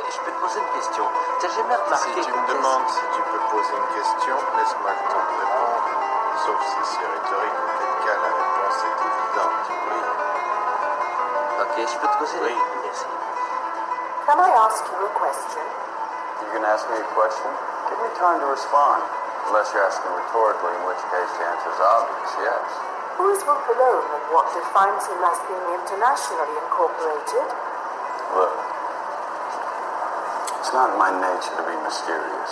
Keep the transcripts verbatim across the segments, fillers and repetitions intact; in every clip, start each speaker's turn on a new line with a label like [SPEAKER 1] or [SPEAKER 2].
[SPEAKER 1] je peux te poser une question. T'as jamais remarqué
[SPEAKER 2] Si tu me demandes si tu peux poser une question, laisse-moi le temps de répondre. Sauf si c'est rhétorique, auquel cas la réponse est évidente. Oui.
[SPEAKER 1] Ok, je peux te poser
[SPEAKER 2] Oui.
[SPEAKER 1] Merci.
[SPEAKER 3] Can I ask you a question?
[SPEAKER 4] You can ask me a question? Give me time to respond. Unless you're asking rhetorically, in which case the answer is obvious, yes.
[SPEAKER 3] Who is Whoopalone and what defines him as being internationally incorporated?
[SPEAKER 4] Look, it's not in my nature to be mysterious.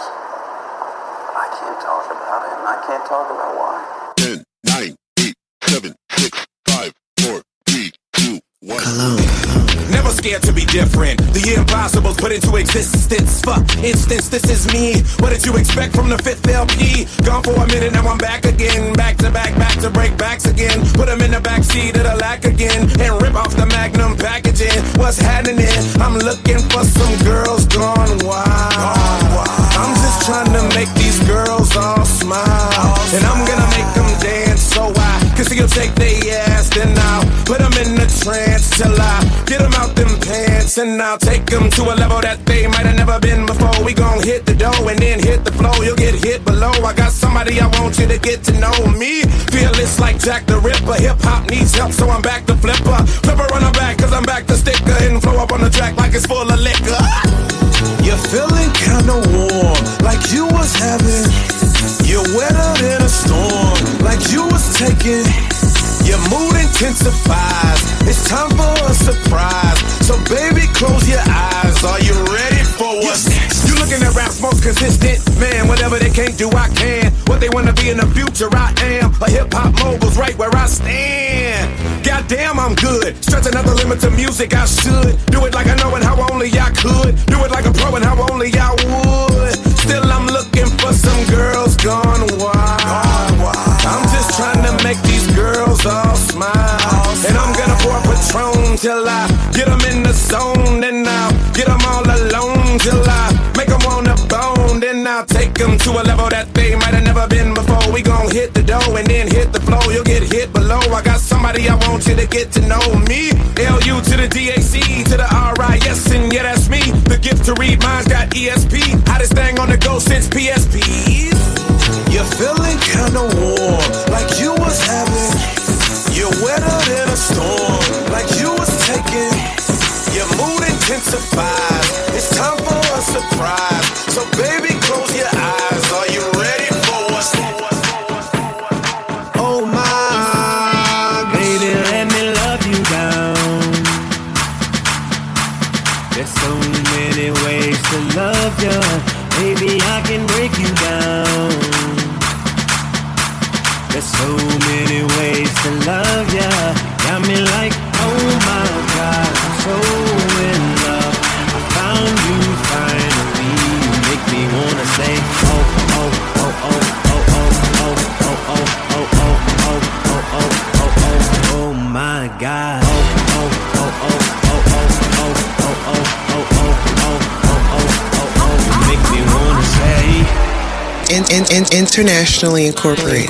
[SPEAKER 4] But I can't talk about it, and I can't talk about why.
[SPEAKER 5] ten, nine, eight, seven, six, five, four, three, two, one.
[SPEAKER 6] Cologne.
[SPEAKER 7] Never scared to be different. The impossible's put into existence. For instance, this is me. What did you expect from the fifth L P? Gone for a minute, now I'm back again. Back to back, back to break backs again. Put them in the backseat of the lack again. And rip off the Magnum packaging. What's happening? I'm looking for some girls gone wild. I'm just trying to make these girls all smile. And I'm gonna make them dance so I can see them take their ass. Then I'll put them in a trance till I get them out them pants. And I'll take them to a level that they might have never been before. We gon' hit the dough and then hit the flow. You'll get hit below. I got somebody I want you to get to know me. Fearless like Jack the Ripper. Hip hop needs help, so I'm back to flipper. Flipper on the back, cause I'm back to sticker. And flow up on the track like it's full of liquor. You're feeling kinda warm, like you was having. You're wetter than a storm, like you was taking. Your mood intensifies. It's time for a surprise. So baby, close your eyes. Are you ready for what's next? You looking at raps most consistent. Man, whatever they can't do, I can. What they wanna be in the future, I am. A hip-hop mogul's right where I stand. Goddamn, I'm good. Stretching out the limit to music, I should. Do it like I know and how only I could. Do it like a pro and how only I would. Still, I'm looking for some girls gone wild. I'm just trying to make these girls all smile. And I'm gonna pour Patron till I get them in the zone. Then I'll get them all alone till I make them on the bone. Then I'll take them to a level that they might have never been before. We gon' hit the dough and then hit the flow. You'll get hit below. I got somebody I want you to get to know me. L U to the D A C to the R I S, and yeah, that's me. The gift to read minds got E S P. Hottest thing on the go since P S Ps. You're feeling kinda warm, like you was having. You're wetter than a storm, like you was taking. Your mood intensifies. It's time for a surprise. So baby, close your eyes. Are you ready for what's next?
[SPEAKER 6] Oh my, baby, let me love you down. There's so many ways to love you. Baby, I can break you down. There's so many ways to love ya. Got me like, oh my God, I'm so in love. I found you finally. You make me wanna say, oh, oh, oh, oh, oh, oh, oh, oh, oh, oh, oh, oh, oh, oh, oh, oh, oh my God. Oh, oh, oh, oh, oh, oh, oh, oh, oh, oh, oh, oh, oh, oh, oh, you make me wanna say.
[SPEAKER 8] In, in, in, internationally incorporated.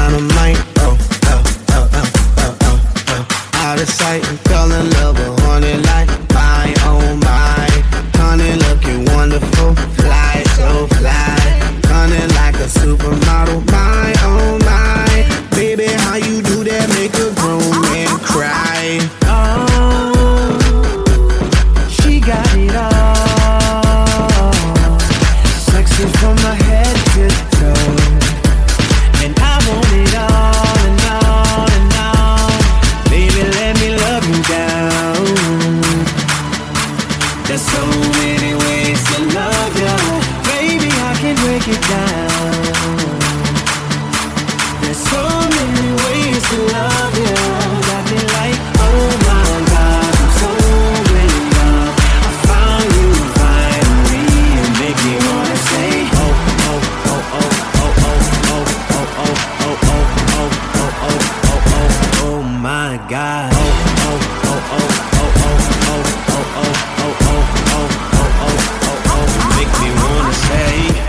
[SPEAKER 6] dynamite. Oh, oh, oh, oh, oh, oh, oh. Out of sight and fell in love with honey like my, oh my. Honey looking wonderful, fly, so fly. Honey like a supermodel, my, oh my. Baby, how you do that make a grown man cry? Oh, she got it all. Sexy from my head to toe. And I want it all and all and all. Baby, let me love you down. There's so many ways to love you. Baby, I can break it down. There's so many ways to love you. Got me like, oh my God, I'm so in love. I found you finally and make me wanna say, oh, oh, oh, oh, oh, oh, oh, oh, oh, oh, oh, oh, oh, oh, oh, oh, oh my God. Oh, oh, oh, oh, oh, oh, oh, oh, oh, oh, oh, oh, oh, oh, oh, make me wanna say.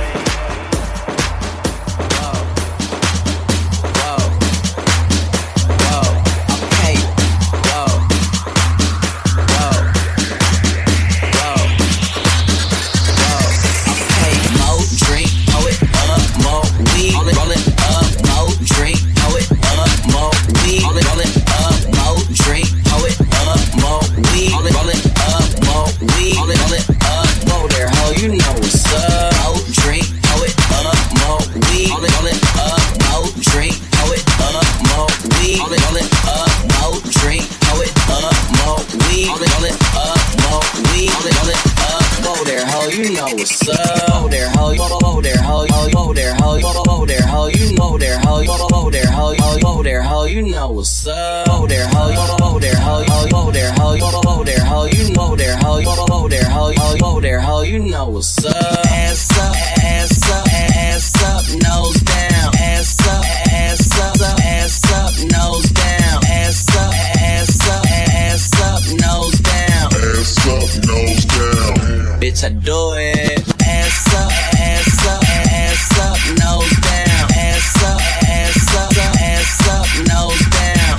[SPEAKER 6] What's up? Oh there, ho, oh there, ho, oh there, ho, oh there, ho, you know there, ho, oh there, ho, oh there, ho, you know what's up? Ass up, ass up, ass up, nose down, ass up, ass up, ass up, nose down, ass up, ass up, ass up, nose down,
[SPEAKER 5] Ass up, nose down.
[SPEAKER 6] bitch I do it. Ass up, ass up, ass up, nose down, ass up, ass up, ass up, nose down.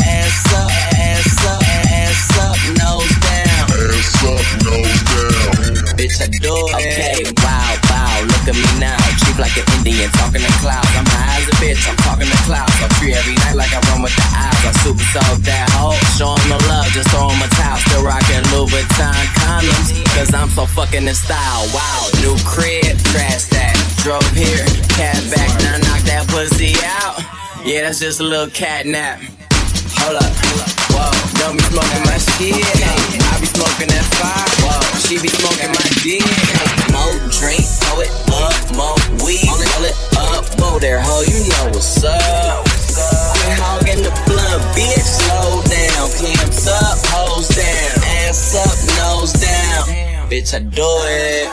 [SPEAKER 6] Bitch, I do it. Okay, wow, wow, look at me now. Cheap like an Indian, talking to clouds. I'm high as a bitch, I'm talking to clouds. I'm free every night like I run with the eyes. I super soak that hoe, show 'em no love, just throw 'em a towel. Still rocking Louis Vuitton condoms, cause I'm so fucking in style. Wow, new crib, trash that. Drove here, cat back, now knock that pussy out. Yeah, that's just a little cat nap. Hold up, whoa, don't be smoking my shit. I be smoking that fire, whoa, she be smoking my dick. More drink, throw it up, more weed, roll it up, whoa there, ho, you know what's up. Quit hogging the blunt, bitch, slow down. Clamps up, hoes down, ass up, nose down. Bitch, I do it,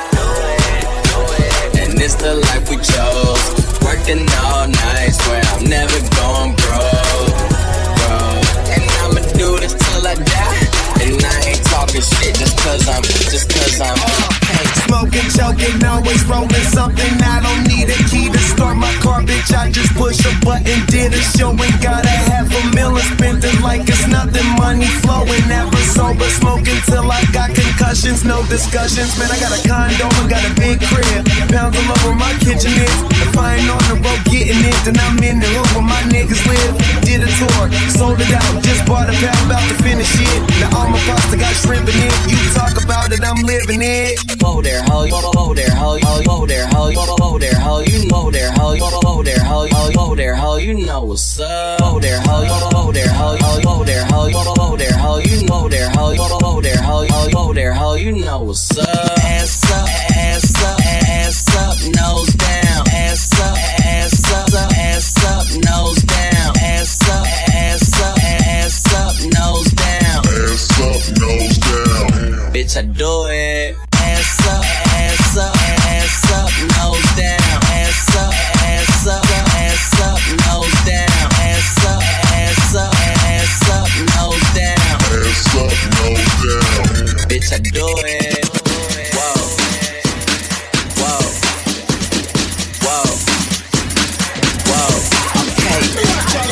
[SPEAKER 6] and it's the life we chose. Working all night, swear I'm never going broke. And I'ma do this till I die. And I ain't talking shit just cause I'm, just cause I'm okay.
[SPEAKER 9] Smoking, choking, always rolling something. I don't need a key to start my car, bitch. I just push a button, did a show and got a half a million. Spent it like it's nothing, money flowing. Never sober, smoking till I got concussions. No discussions, man, I got a condo and got a big crib. Pounds all over my kitchen is. If I ain't on the road getting it, then I'm in the hood where my niggas live. Did a tour, sold it out, just bought a pound, about to finish it. Now all my pasta got shrimp in it. You talk about it, I'm living it.
[SPEAKER 6] Whoa there, ho, whoa there, ho, whoa there, ho, whoa there, ho, you know there, ho, whoa there, ho, whoa there, ho, you know what's up. Whoa there, ho, whoa there, ho, whoa there, ho, whoa there, ho, you know there, ho, whoa there, ho, whoa there, ho, you know what's up. Ass up, ass up, ass up, nose down, ass up, ass up, ass up, nose down, ass up, ass up, ass up, nose down,
[SPEAKER 5] Ass up, nose down.
[SPEAKER 6] bitch I do it. Ass up, ass up, ass up, nose down, ass up, ass up, ass up, nose down, ass up, ass up, ass up, nose down,
[SPEAKER 5] Ass up, nose down.
[SPEAKER 6] bitch I do it. Whoa, whoa, whoa, whoa. Okay.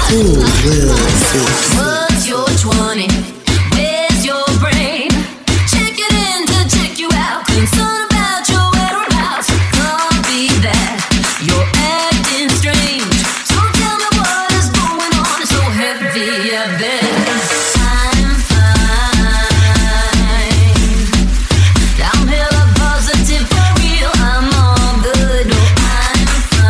[SPEAKER 8] Who will see?
[SPEAKER 10] What's your twenty? Where's your brain? Check it in to check you out. Concerned about your whereabouts. Can't be that you're acting strange. So tell me what is going on. It's so heavy, I bet. I'm fine. I'm hella positive for real. I'm all good. Oh, I'm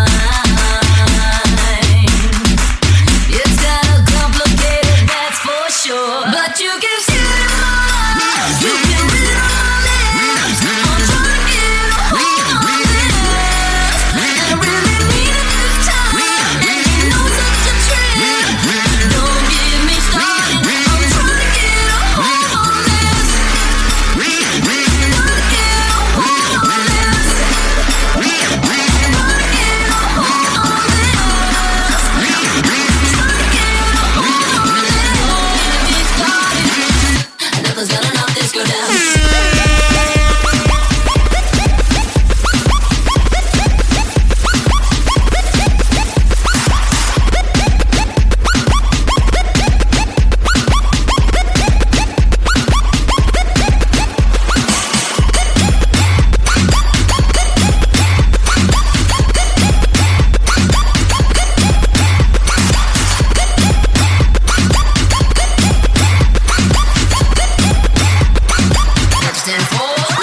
[SPEAKER 10] fine. It's kinda complicated, that's for sure. But you can see it in my eyes. You can read it on my lips. I'm trying to get a hold on this. And I really mean it this time. And you know such a trip. Don't get me started. I'm trying to get a hold on this. Trying to get a hold on this. Trying to get a hold on this. Trying to get a hold on this. Nothing's gonna knock this girl down. Stand for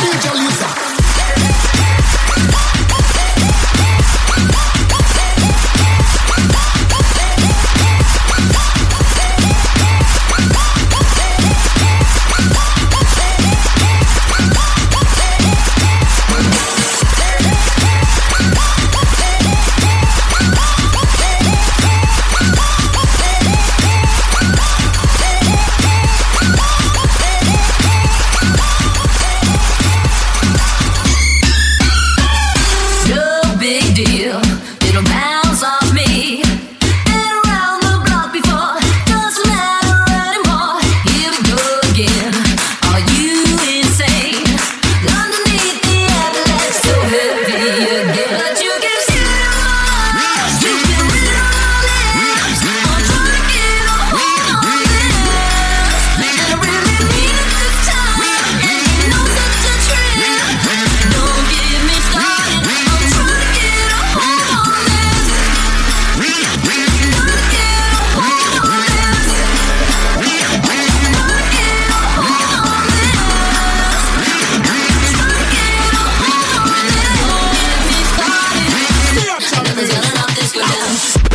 [SPEAKER 10] no big deal. It'll bounce off me. Been around the block before. Doesn't matter anymore. Here we go again. Are you insane? Underneath the atlas, so heavy again. But you can see it in my eyes. You can read it on my lips. I'm trying to get a hold on this. And I really mean it this time. And you know such a trip. Don't get me started. I'm trying to get a hold on this. Trying to get a hold on this. Trying to get a hold on this. Trying to get a hold on this. Nothing's gonna knock this girl down.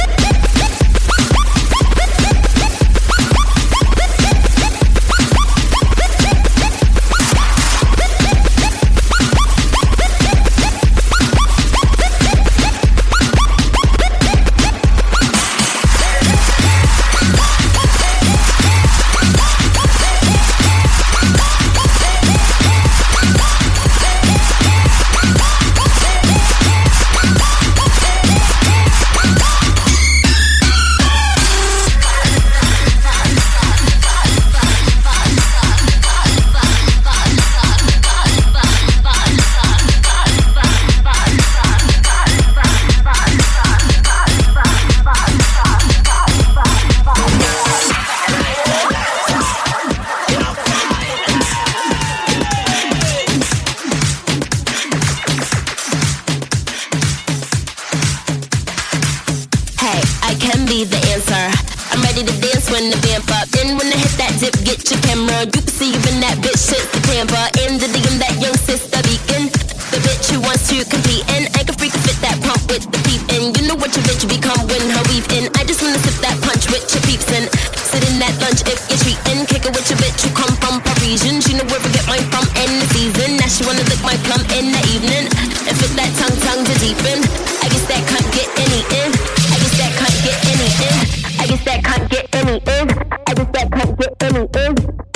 [SPEAKER 10] Hey, I can be the answer. I'm ready to dance when the vamp up. Then when I hit that dip, get your camera. You can see even that bitch shit's the Tampa. In the D M, that young sister beacon. The bitch who wants to compete and I can freak fit that pump with the peep in. You know what your bitch become when her weave in. I just wanna sip that punch with your peeps in. Sit in that lunch if you're treating. Kick it with your bitch who come from Parisian. She know where to get mine from in the season. Now she wanna lick my plum in the evening. And fit that tongue tongue to deepen. I guess that can't get any in. I guess that can't get any in. I guess that can't get any in. I guess that can't get any in.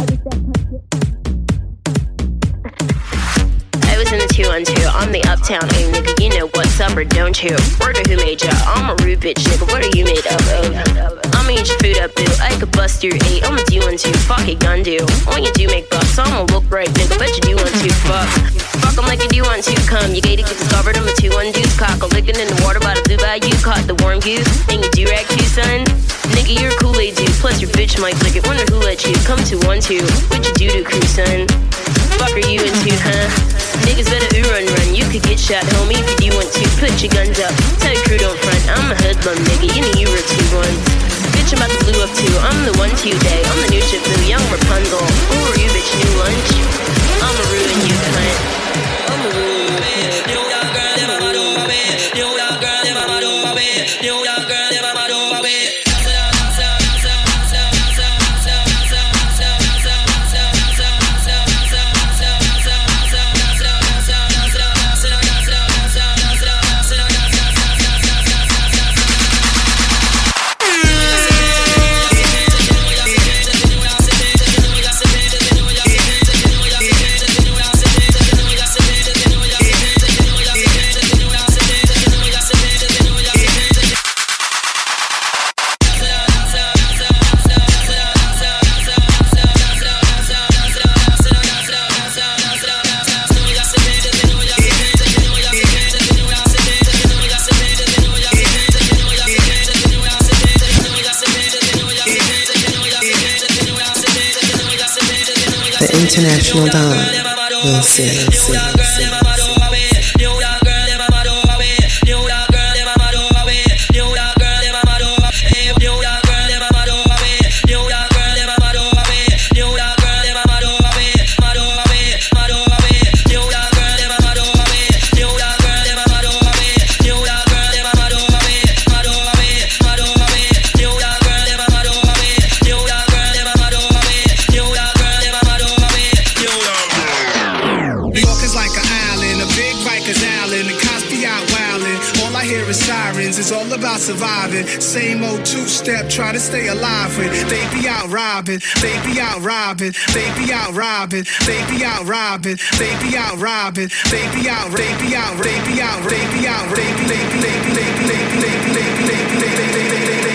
[SPEAKER 10] I was in the two one two. I'm the uptown A nigga. You know what's up or don't you? Word of who made ya? I'm a rude bitch nigga. What are you made up of? I'ma eat your food up, boo. I could bust your eight. I'ma do one two. Fuck it, gun do. All you do make bucks. I'ma look right, nigga. Bet you do one two. Fuck. Fuck 'em like you do one two. Come. You gated, get discovered. I'm a two one deuce. Cock a licking in the water by the blue bayou. Caught the warm goose. And you do rag too, son. Nigga,
[SPEAKER 11] bitch might flick it. Wonder who let you come to one two. What you do to crew, son? Fuck are you into, huh? Niggas better ooh run run. You could get shot, homie, if you do want to. Put your guns up. Tell your crew don't front. I'm a hoodlum, nigga. You know you were two ones. Bitch, I'm about to blue up too. I'm the one today. I'm the new Shifu, young Rapunzel. Who are you, bitch? New lunch? I'ma ruin you, cunt. I'ma ruin you, cunt. New young girl, in my mother, baby. New young girl, in my mother, baby. New young girl, in my mother, baby.
[SPEAKER 8] International Don. We'll see, we'll see, we'll see.
[SPEAKER 9] Surviving, same old two-step, try to stay alive with. They be out robbing, they be out robbing, they be out robbing, they be out robbing, they be out robbing, they be out, they be out, they be out, they be out, they be, they be, they be, they be, they be, they be, they be, they be, they be, they be.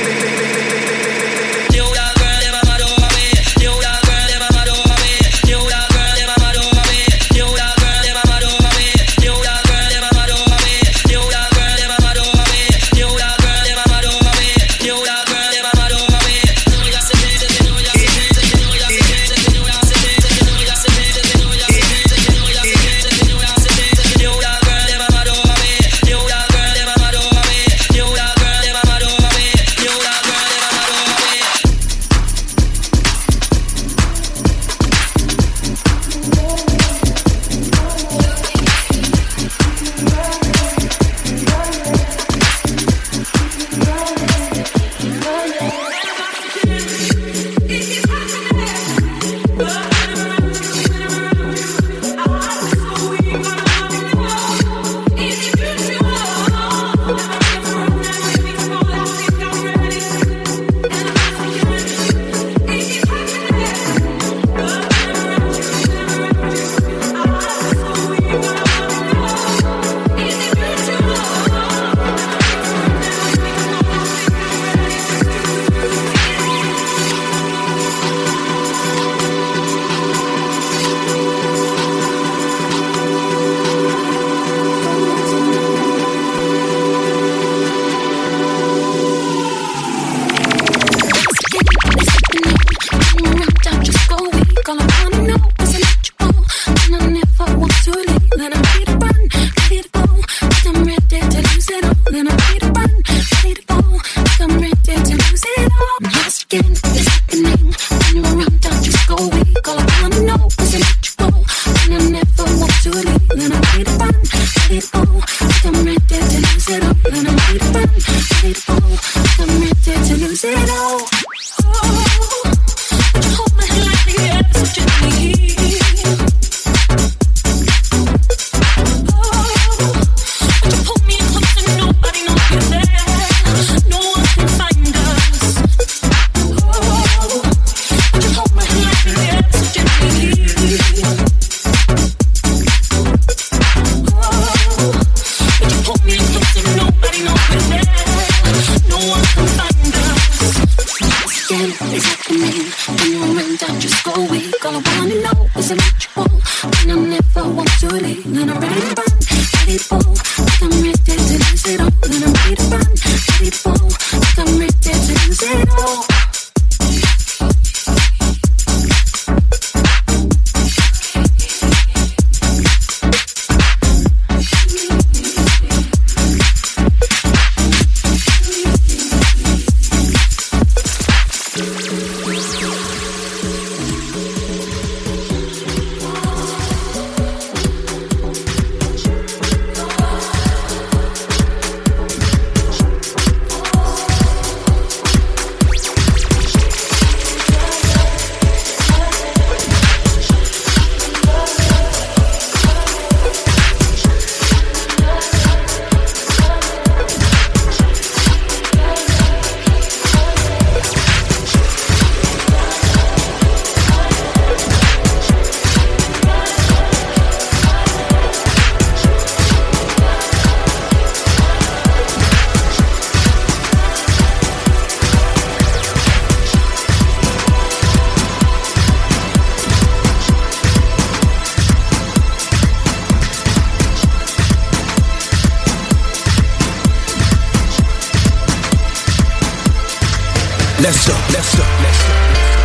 [SPEAKER 9] let's go, let's go, let's go.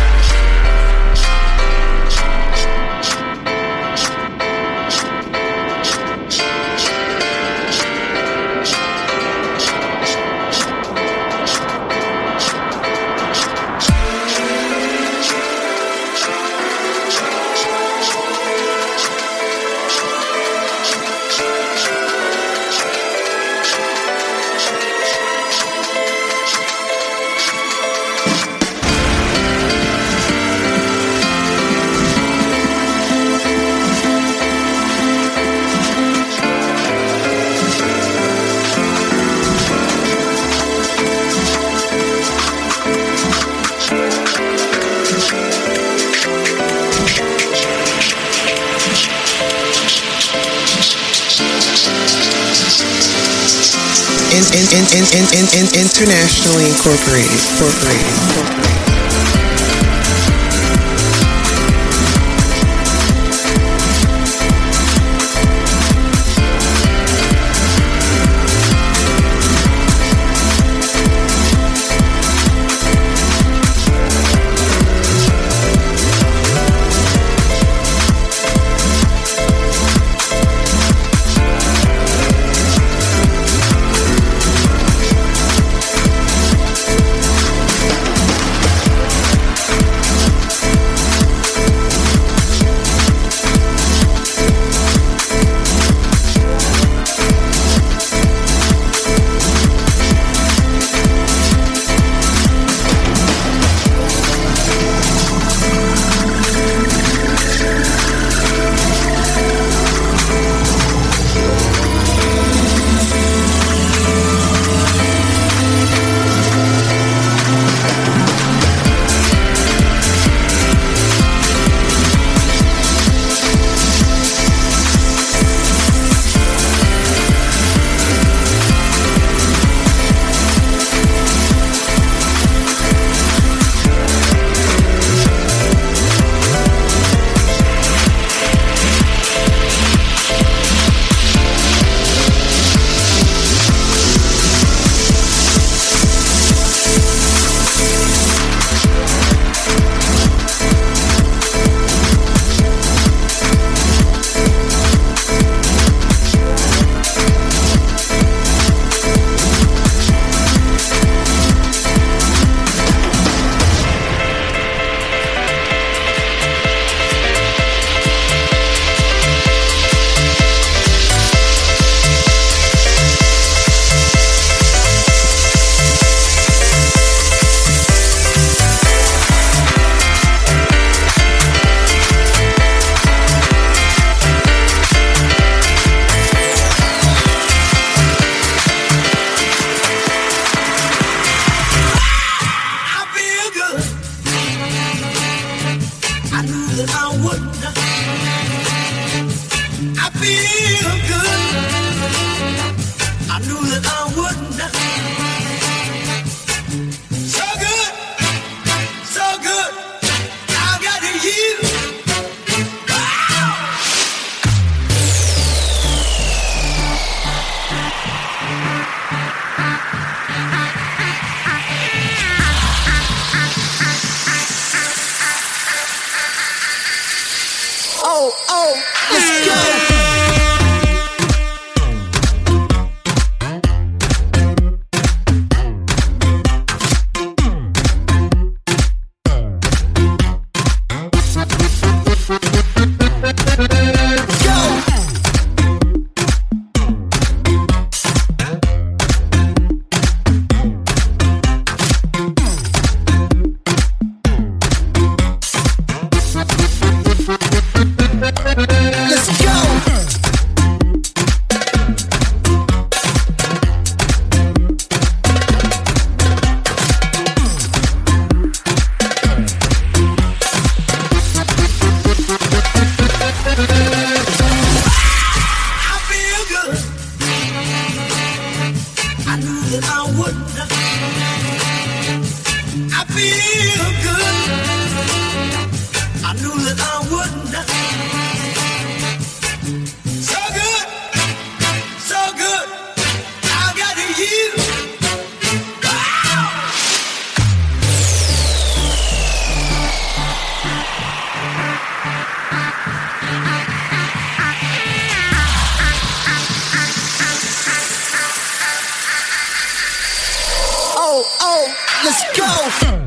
[SPEAKER 8] In, in, in, in, in, in, in, internationally incorporated, incorporated, incorporated.
[SPEAKER 9] go.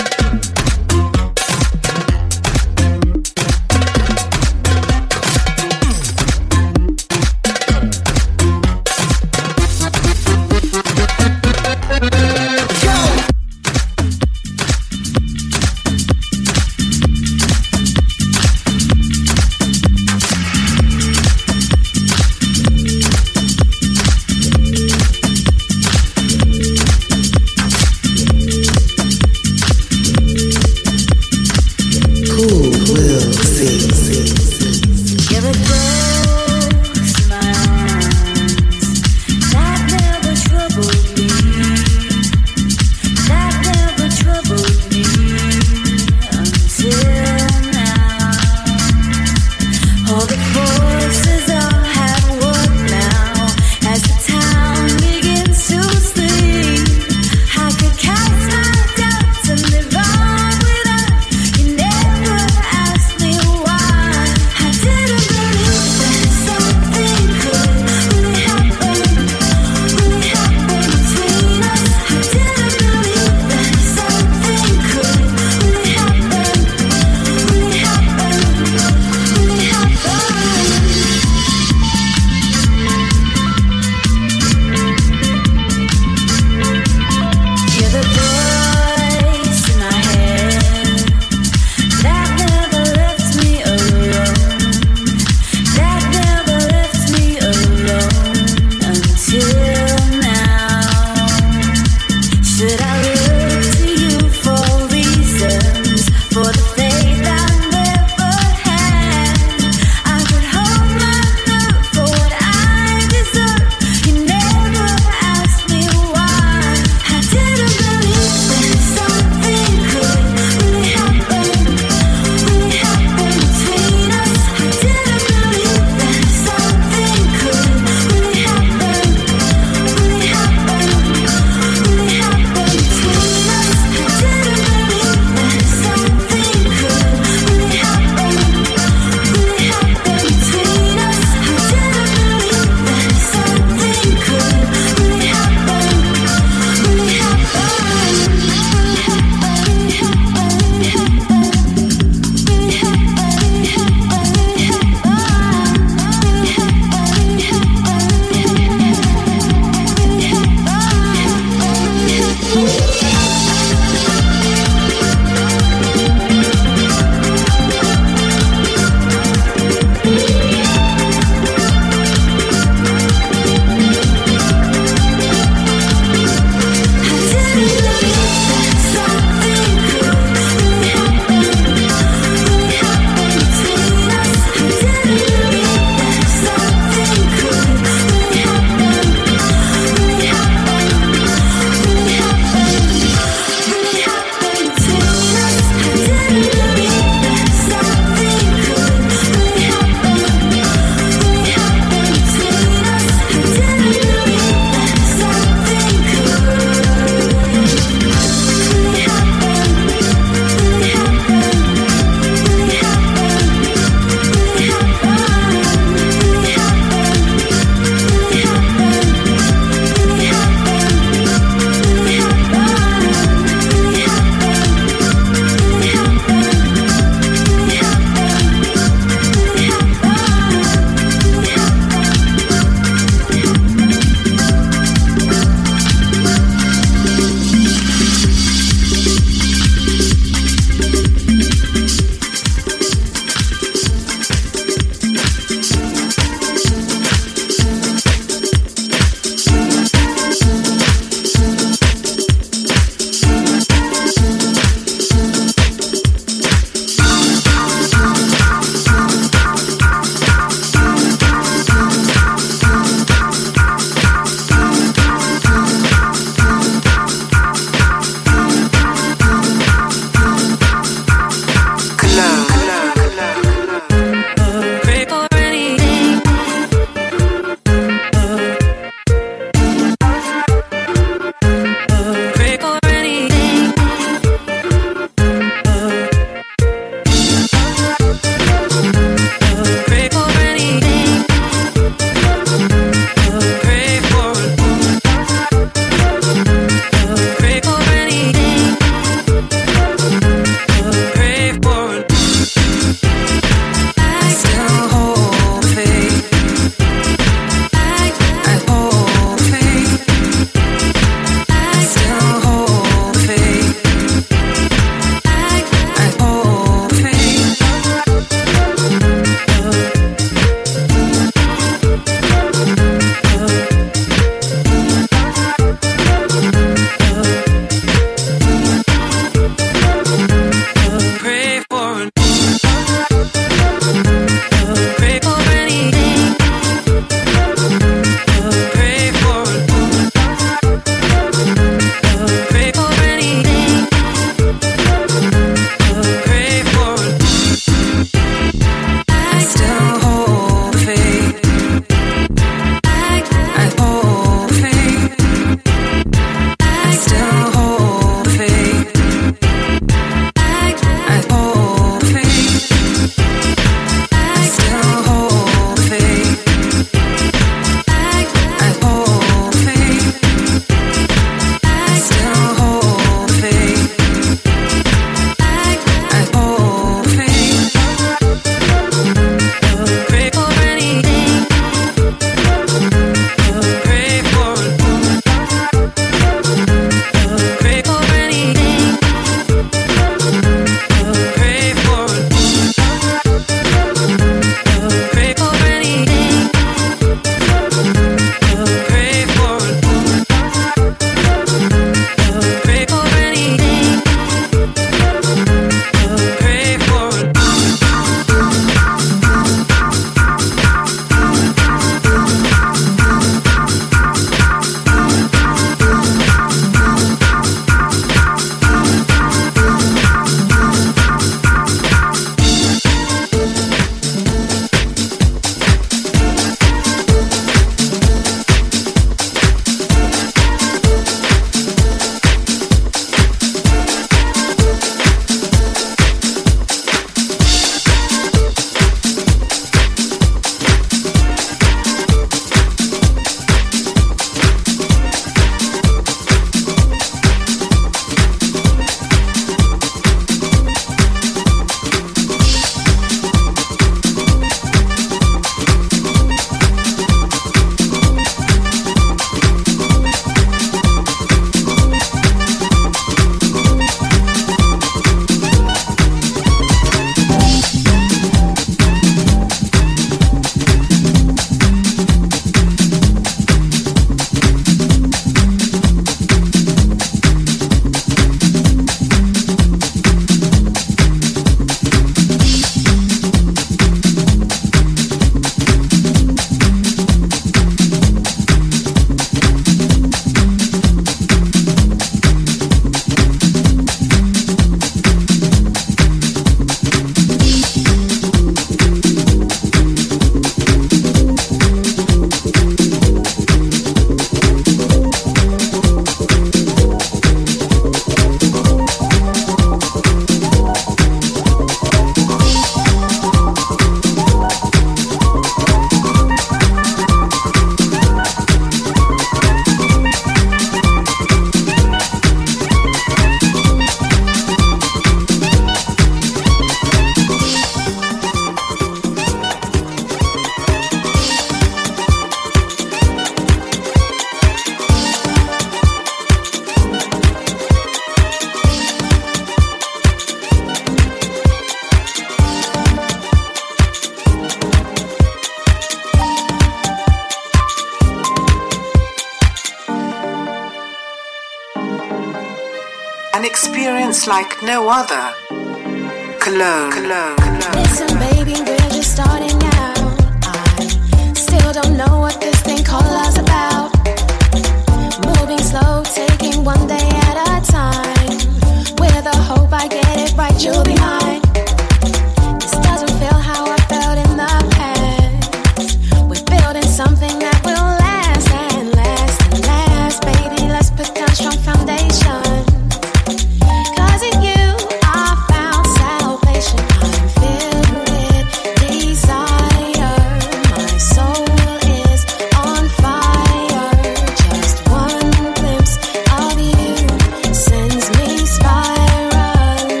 [SPEAKER 3] An experience like no other. Cologne, Cologne, Cologne.
[SPEAKER 12] Listen, baby, we're just starting out. I still don't know what this thing called love's about. Moving slow, taking one day at a time. With a hope I get it right, you'll be mine. This doesn't feel how I felt in the past. We're building something that will last and last and last. Baby, let's put down strong foundation. Cause in you I found salvation. I'm filled with desire. My soul is on fire. Just one glimpse of you sends me spiraling.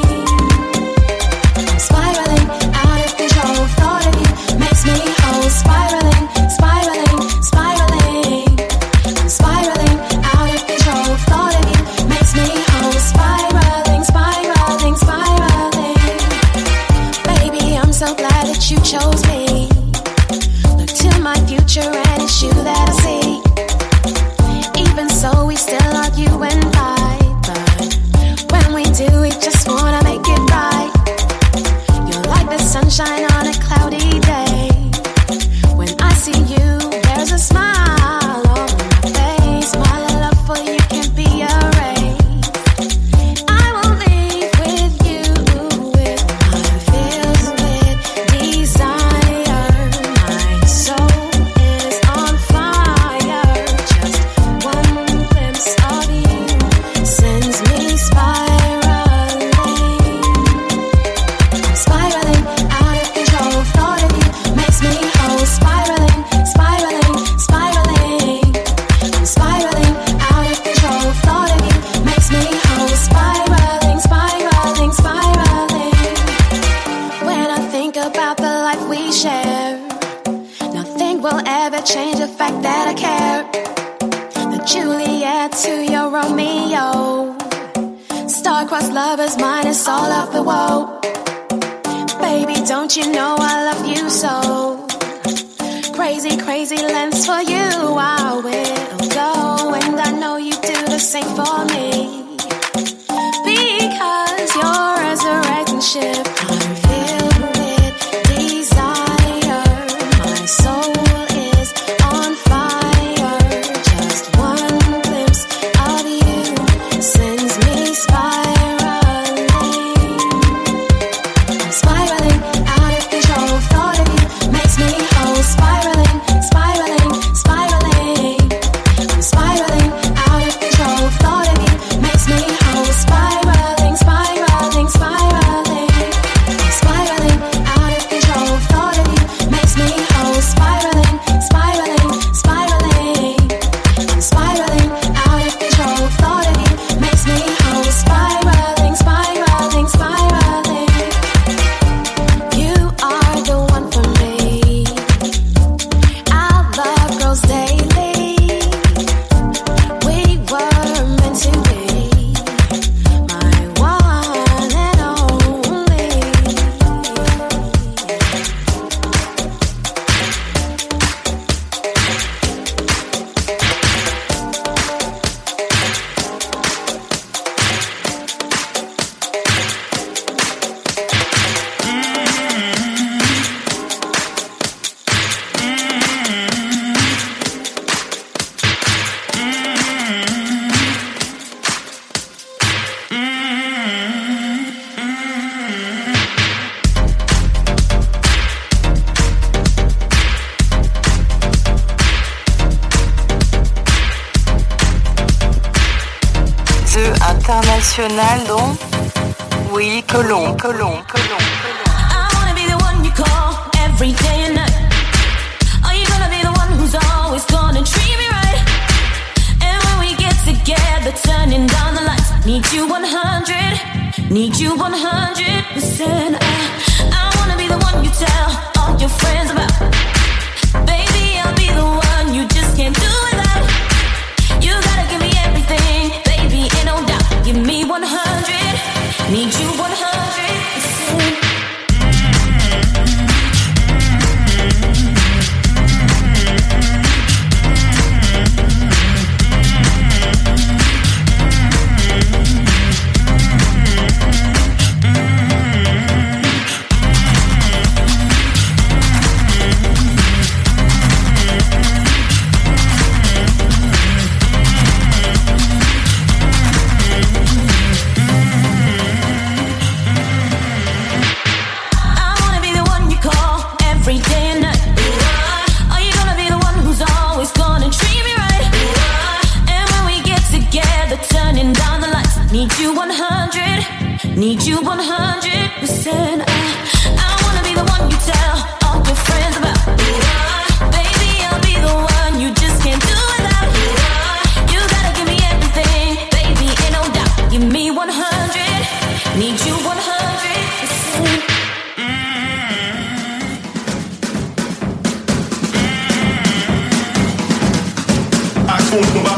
[SPEAKER 12] I'm spiraling out of control. Thought of you makes me whole. Spiraling, spiraling, spiraling. I'm spiraling out of control. Thought of you makes me whole. Spiraling, spiraling, spiraling. Baby, I'm so glad that you chose me. Look to my future and it's you that I see. Even so, we still argue and fight, but when we do, we just wanna make it right. You're like the sunshine on a cloudy day. When I see you, there's a smile on my face. My love for you can't be erased. I will leave with you with my feels with desire. My soul is on fire. Just one glimpse of you sends me spiraling. I'm spiraling out of control. Thought of you makes me whole. Spiraling, spiraling, spiraling. I'm spiraling out of control. Thought of you makes me whole. Spiraling, spiraling, spiraling. When I think about the life we share, nothing will ever change the fact that I care. The Juliet to your Romeo. Star-crossed lovers minus all of the woe. Baby, don't you know I love you so? Crazy, crazy lengths for you I will go. And I know you do the same for me. Because your resurrecting ship, I'm filled with desire. My soul is on fire. Just one glimpse of you sends me spiraling. I'm spiraling out of control. Thought of you makes me whole. Spiraling, spiraling, spiraling. I'm spiraling out of control. Thought of you makes me whole. Spiraling, spiraling, spiraling. I'm spiraling out of control. Thought of you makes me whole. Spiraling, spiraling, spiraling. I'm spiraling out of control. Thought of you makes me whole. Spiraling, spiraling, spiraling. You are the one for me. Our love grows daily. We were meant to be. My one and only.
[SPEAKER 3] The international dont oui, Cologne, Cologne, Cologne.
[SPEAKER 10] I wanna be the one you call every day and night. Are you gonna be the one who's always gonna treat me right? And when we get together, turning down the lights, need you one hundred, need you one hundred percent. I, I wanna be the one you tell all your friends about. Baby, I'll be the one you just can't do without. You gotta give me everything, baby, ain't no doubt. Give me one hundred, need you one hundred percent.
[SPEAKER 12] hundred, need you one hundred percent. I, I wanna be the one you tell all your friends about. Baby, I'll be the one you just can't do without. You gotta give me everything, baby, ain't no doubt. Give me one hundred, need you one hundred percent.
[SPEAKER 9] I told you about.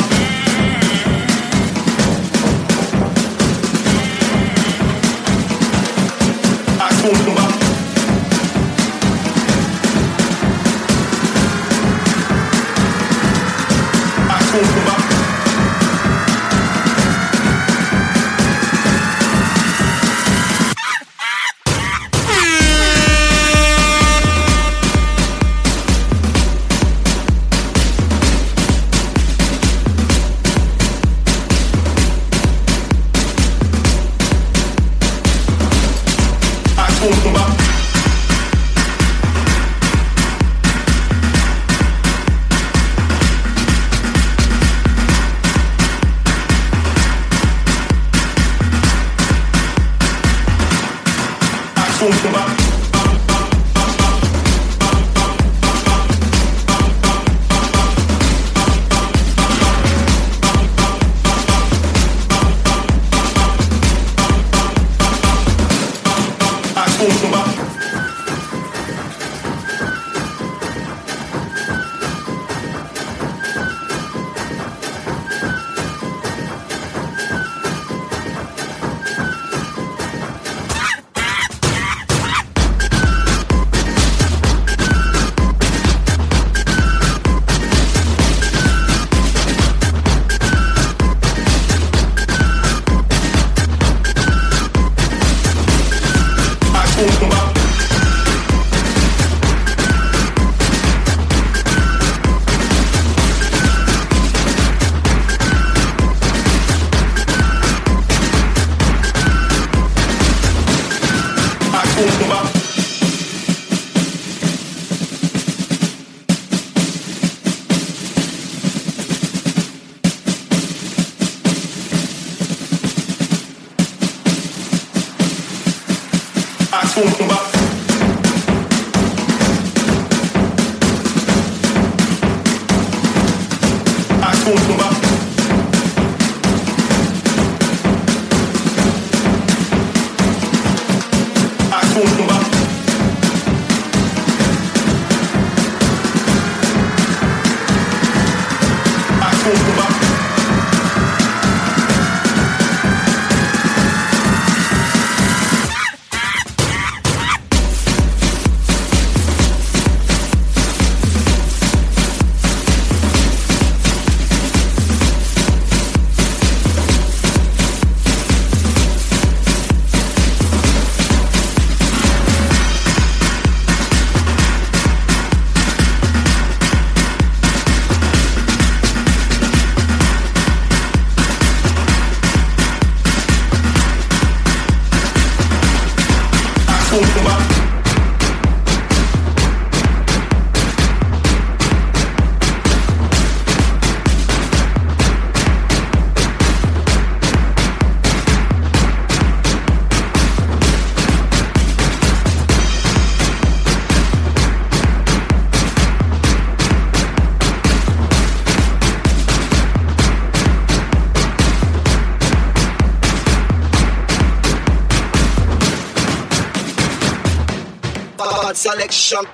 [SPEAKER 13] Selection.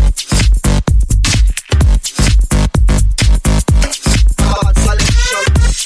[SPEAKER 9] Selection.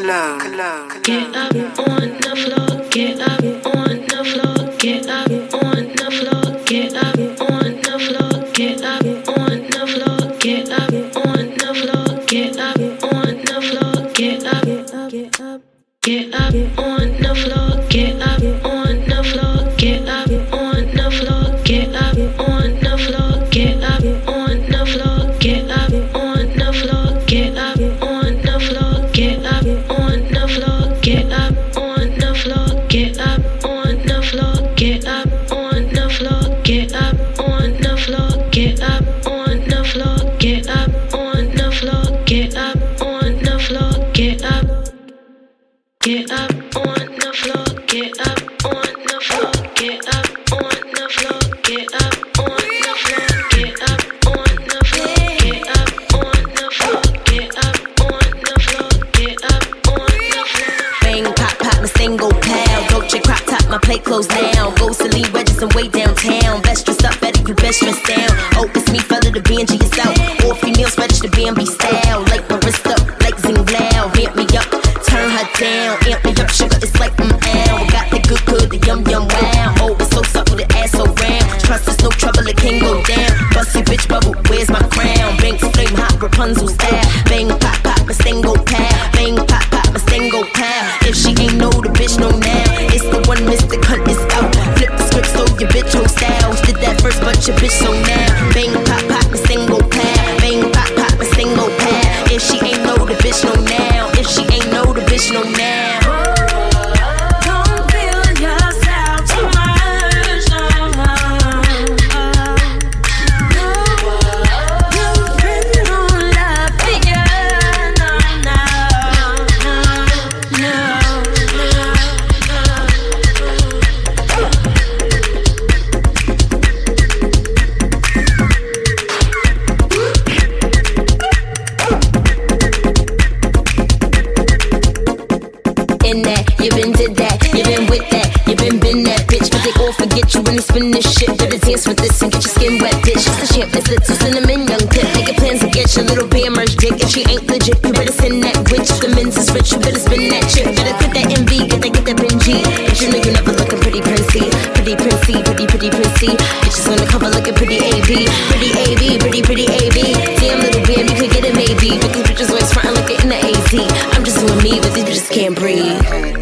[SPEAKER 3] Cologne, Cologne, Cologne.
[SPEAKER 11] Get up on the floor, get up on the floor, get up on the floor, get up on the floor, get up on the floor, get up on the floor, get up on the floor, get up, get up, get up on the floor, get up on the floor, get up on the floor, get up on the floor, get up on the floor, get up on the floor, get up on the floor, get up on the floor, get up on the floor, get up on the floor, get up on the floor, get up on the floor, get up on the floor, get up on the floor, get up on the floor, get up, get up on the floor, get up on the floor, get up on the floor, get up on the floor, get up on the floor, get up on the floor, get up on the floor, get up on the floor.
[SPEAKER 10] Bang, pop, pop, my single pal. Dolce crop top, my plate closed down. Go Celine wedges and way downtown. Best dressed up, better you best dressed down. Oh, it's me, fella, the B and G is out. All females fetish the B and B style. Like barista, like Zing Lao. Vamp me up, turn her down. Amp me up, sugar, it's like mm L. Got the good, good, the yum, yum, wow. Oh, it's so supple, the ass so round. Trust there's no trouble, it can't go down. Bust your bitch bubble, where's my crown? Banks flame hot, Rapunzel style. Bang, pop, pop, my single pal. Bang, pop, pop, my single pal. If she ain't know, the bitch know now. It's the one, Mister Cunt is out. Flip the script, so your bitch whole styles. Did that first, but your bitch so now. Bang, pop, pop, my single pal. Bang, pop, pop, my single pal. If she ain't know, the bitch know now. If she ain't know, the bitch know now. Spin this shit, better dance with this and get your skin wet, bitch. It's the champ, it's the two cinnamon young tip. Make your plans to get your little beer merch dick. If she ain't legit, you better send that witch. The men's is rich, you better spin that chip. Better put that M V, get that, get that Benji. But you know you never looking pretty princey. Pretty princey, pretty, pretty princey. Bitches on the cover looking pretty A B. Pretty A B, pretty, pretty A B. Damn little bam, you could get it maybe. But these bitches always frontin' like they're in the A Z. I'm just doing me, but these bitches can't breathe.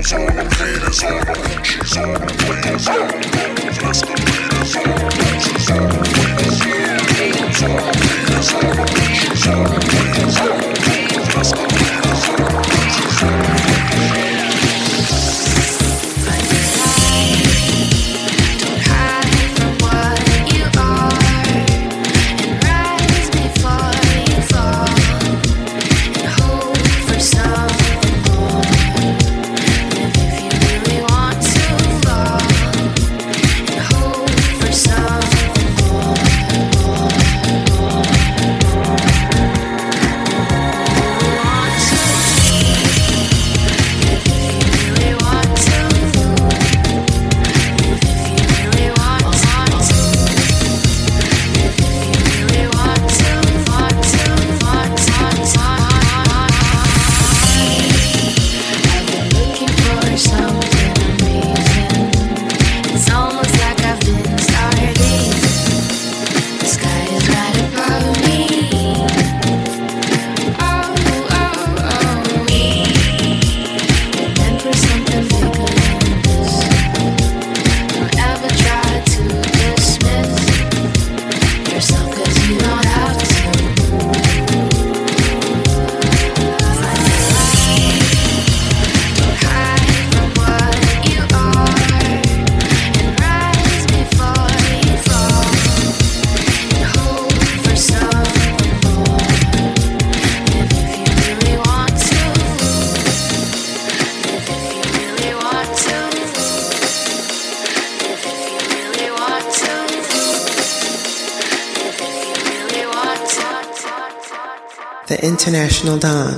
[SPEAKER 8] The International Don.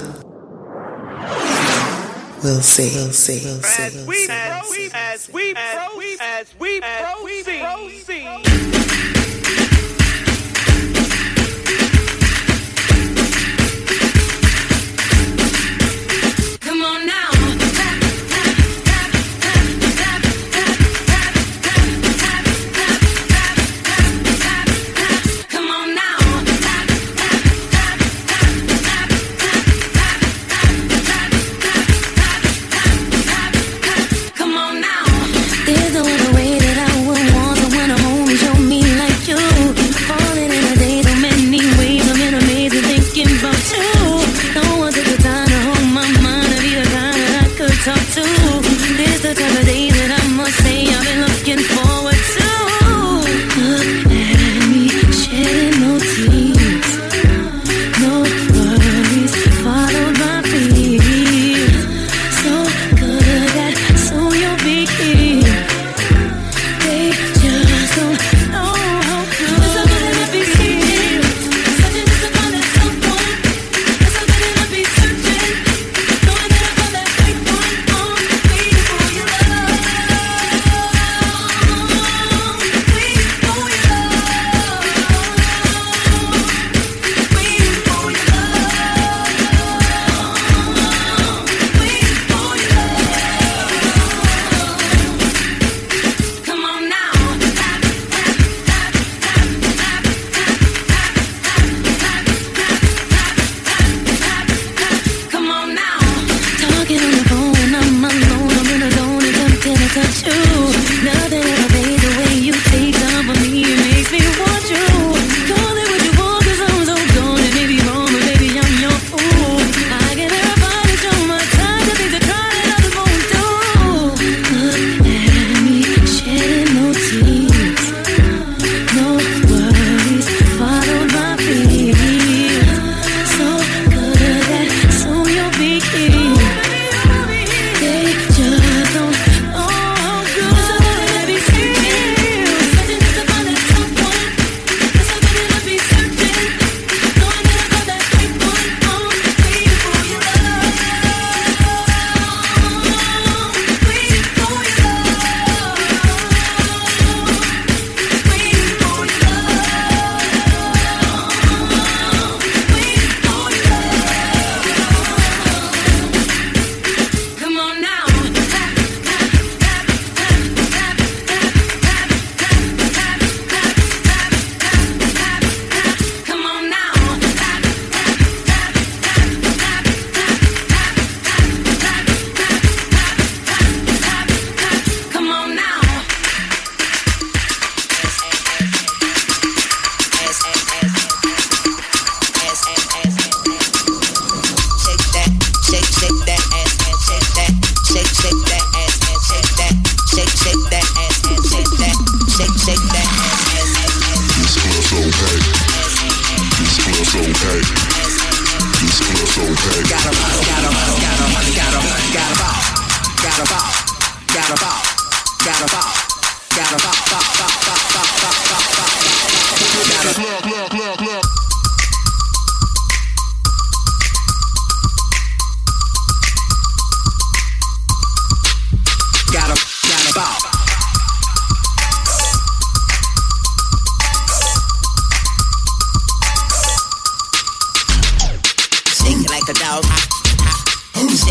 [SPEAKER 8] We'll see. We'll see. We'll see.
[SPEAKER 13] As we proceed, as we proceed, as we proceed.
[SPEAKER 10] Come on now.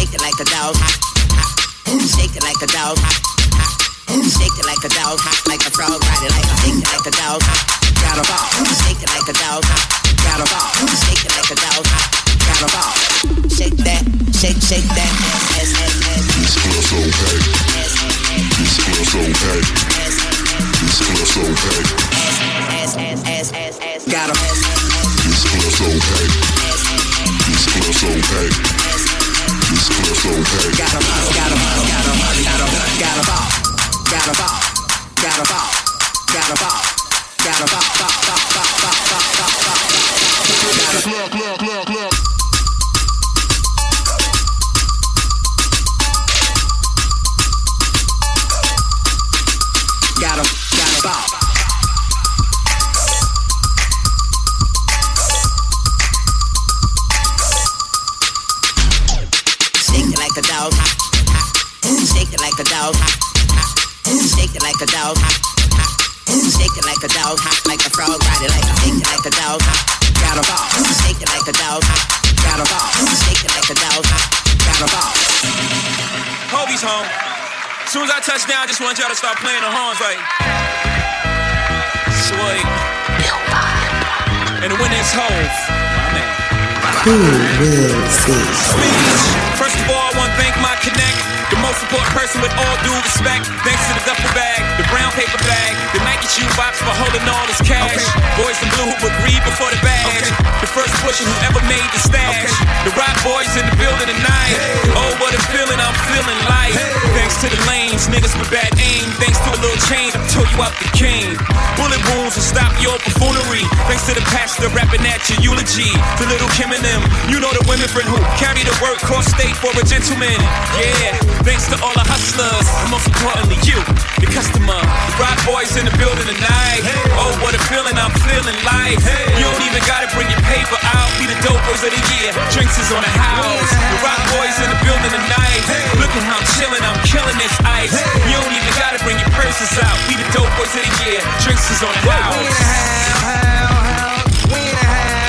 [SPEAKER 14] Shake it like a dog. Shake it like a dog. Shake it like a dog. Like a frog, ride it like a shake it like a dog. Got a ball. Shake it like a dog. Got a ball. Shake it like a dog. Got a ball. Shake that. Shake, shake that. Ass, ass, ass.
[SPEAKER 5] This club so packed. This club so packed. This club so packed.
[SPEAKER 14] Ass, ass, ass, ass, ass. Got a
[SPEAKER 5] This club so packed. This club so packed. This club so packed.
[SPEAKER 14] Got a ball. Got a ball. Got a ball. Got a ball. Got a ball. Got a ball. Got a ball. Got a ball. Got a ball. Ball. Ball. Ball. Ball. Ball. Ball. Ball. Got a
[SPEAKER 5] look, look, look, look.
[SPEAKER 14] Got a, got a ball. Shake it like a dog. Shake it like a dog. Shake it like a dog. Shake it like a dog. Like a frog, ride it like a shake it like a dog. Got a ball. Shake it like a dog. Got a ball. Shake it like a dog. Got a ball.
[SPEAKER 15] Hobie's home. As soon as I touch down, I just want y'all to start playing the horns like Sweet. And the winner is Hove, my man.
[SPEAKER 8] Who will see?
[SPEAKER 15] First of all, I want to thank my connect, the most important person with all due respect. Thanks to the duffel bag, the brown paper bag, the Nike shoe box for holding all this cash. Okay. Boys in blue who agreed before the badge. Okay. The first pusher who ever made the stash. Okay. The rock boys in the building tonight. Hey. Oh, what a feeling, I'm feeling life. Hey. Thanks to the lanes, niggas with bad aim. Thanks to a little change, I tore you out the cane. Bullet wounds will stop your buffoonery. Thanks to the pastor rapping at your eulogy. The little Kim and them, you know the women friend who carry the word cross state for a gentleman. Yeah, thanks to all the hustlers, and most importantly you, the customer. The rock boys in the building tonight. Hey. Oh, what a feeling, I'm feeling life. Hey. You don't even gotta bring your paper out. Be the dope boys of the year. Drinks is on the house. The rock boys in the building tonight. Hey. Look at how I'm chilling, I'm killing this ice. Hey. You don't even gotta bring your purses out. Be the dope boys of the year. Drinks is on the house. We in the house, we in the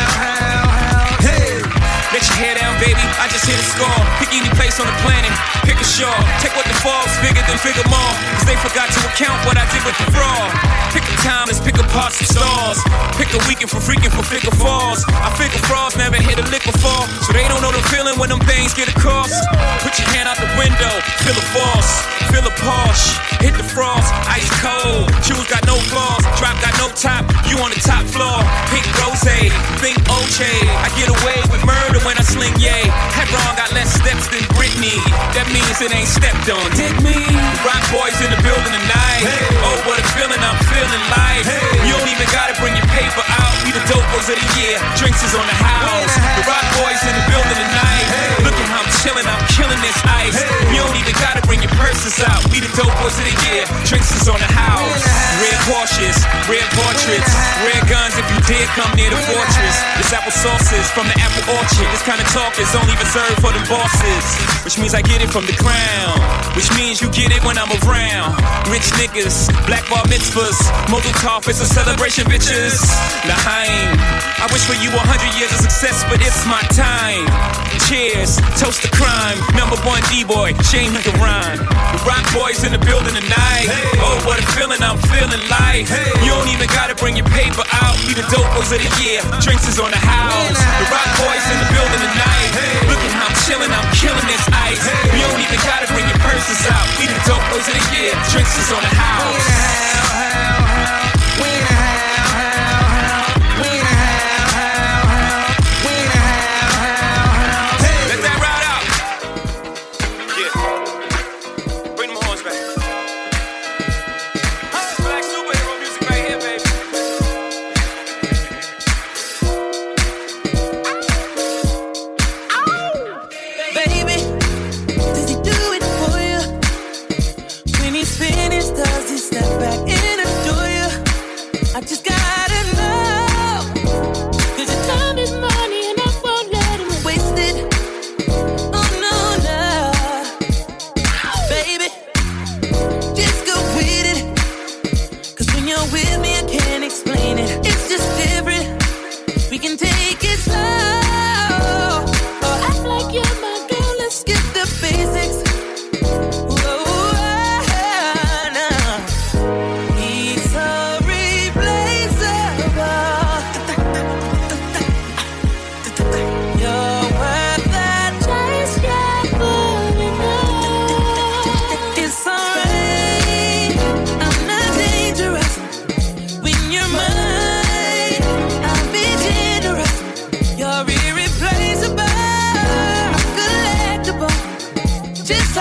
[SPEAKER 15] house, hey. Let your hair down, baby. I just hit a score. Pick any place on the planet. Pick a shore. Take what the falls figure, then figure more. Cause they forgot to account what I did with the fraud. Pick a time, let's pick apart some stars. Pick a weekend for freaking for figure falls. I figure frauds never hit a lick before. So they don't know the feeling when them things get across. Put your hand out the window. Feel a force. Feel a Porsche. Hit the frost. Ice cold. Shoes got no flaws. Drop got no top. You on the top floor. Pink rose. Think O J. I get away with murder when I sling yay. Head wrong, got less steps than Britney. That means it ain't stepped on. Dig me. Rock boys in the building tonight. Hey. Oh, what a feeling, I'm feeling life. Hey. You don't even gotta bring your paper out. We the dope boys of the year. Drinks is on the house. The rock boys in the building tonight. Hey. Look at how I'm chilling, I'm killing this ice. Hey. You don't even gotta bring your purses out. We the dope boys of the year. Drinks is on the house. Red Porsches, red portraits, red guns if you dare come near the fortress. This apple sauces from the apple orchard. This kind of talk is only reserved for the bosses. Which means I get it from the crown. Which means you get it when I'm around. Rich niggas, black bar mitzvahs. Mazel tov, it's a celebration, bitches. L'chaim. I wish for you a hundred years of success, but it's my time. Cheers, toast to crime. Number one D-boy, shame he can rhyme. The rock boys in the building tonight. Hey. Oh, what a feeling, I'm feeling life. Hey. You don't even gotta bring your paper out. Be the dope boys of the year. Drinks is on the house. The rock boys in the building tonight. Hey. Look at how I'm chilling, I'm killing this ice. Hey. You don't even gotta bring your purses out. Be the dope boys of the year. Drinks is on the house. We in the house.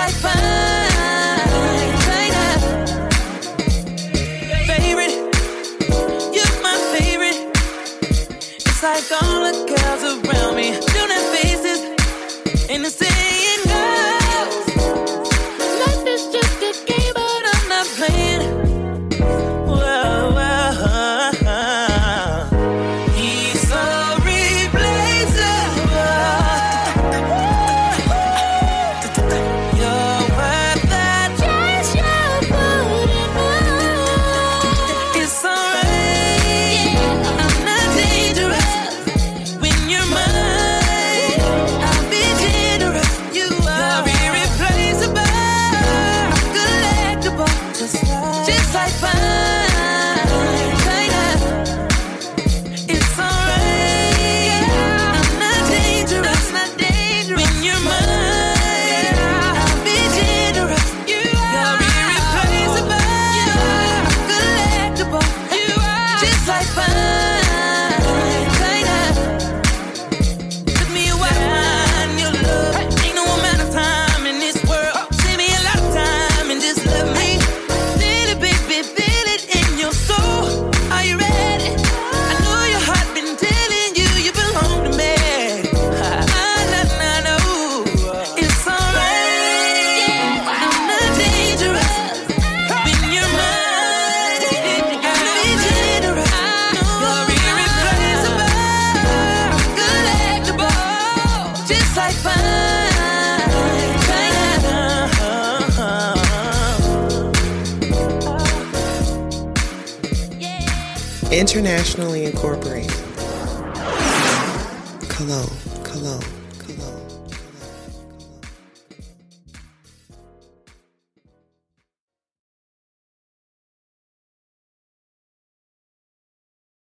[SPEAKER 16] like fine China. Favorite, you're my favorite. It's like all the girls around me doing their faces and the saying goes, life is just a game, but I'm not playing. Whoa, whoa, he's so replaceable. You're worth the chance you're putting on. It's alright, I'm not dangerous. When you're mine, I'll be generous. You are irreplaceable, collectible, just like, just like fine China. It's alright, I'm not dangerous, not dangerous. When you're mine, I'll be generous. You are irreplaceable, collectible, you are just like fine China. Took me a while to find your love. Ain't no amount of time in this world. Save me a lot of time and just love me. Feel it, baby, feel it in your soul. Are you ready? I know your heart been telling you you belong to me. I know, it's alright. I'm not dangerous. When you're mine, I'll be generous. You're irreplaceable, collectible, just like fine China.
[SPEAKER 8] Internationally incorporated. Cologne, Cologne.